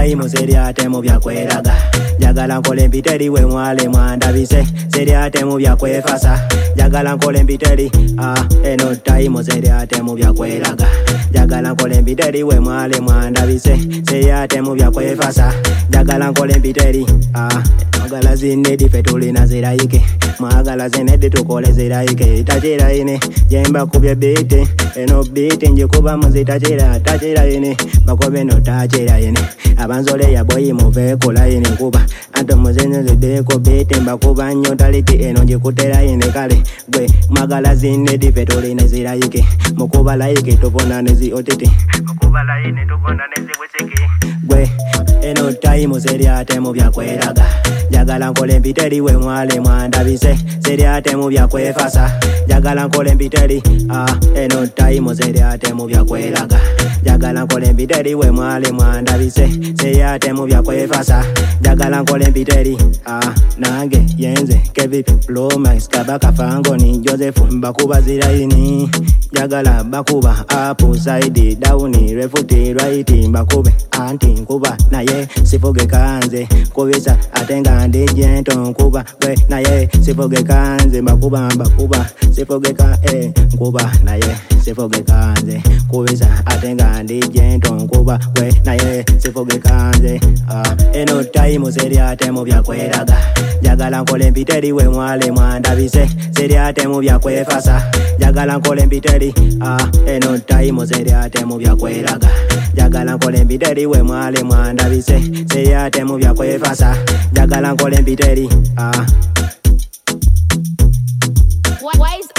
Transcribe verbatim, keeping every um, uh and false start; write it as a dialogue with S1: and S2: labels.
S1: time seriate mu byakweraga jagala nkole mpiteri we mwale mwandabise seriate mu byakwefasa jagala nkole mpiteri ah eno time seriate mu byakweraga jagala nkole mpiteri we mwale mwandabise seriate mu byakwefasa jagala nkole mpiteri ah magala zine dife tulina zirayike magala zine ditukole zirayike tajira ine jemba kubye bete eno bete njikuba muzitachira tachira ine bakobe no tachira ine abanzole ya boyi muve kula ine kuba anto muzene zideko bete mbakuba nyo taliti eno njikutera ine kale gwe magala zine dife tulina zirayike mukuba laike tupona nezi otete mukuba laine tupona nezi wecheke gwe eno time seriate mu byakweraga jagala nkole mpiteri we mwale mwandabise seriate mu byakwefasa jagala nkole mpiteri ah eno time seriate mu byakweraga jagala nkole mpiteri we mwale mwandabise seriate mu byakwefasa jagala nkole mpiteri ah nange yenze kevipi Lomax kabaka fango ni Joseph mbakuba ziraini jagala bakuba up side down left right mbakube anti nkuba naye sifoge kanze kubisa atenga ndi jento nkuba we naye sifoge kanze mbakuba mbakuba sifoge ka eh nkuba naye sifoge kanze kubisa atenga ndi jento nkuba we naye sifoge kanze ah eno time seriate mu byakweraga jagala nkole mpiteri we mwale mwandabise seriate mu byakwefasa jagala nkole mpiteri ah eno time seriate mu byakweraga jagala nkole mpiteri we mwale mwandabise seriate mu byakwefasa jagala nkole mpiteri ah
S2: Wise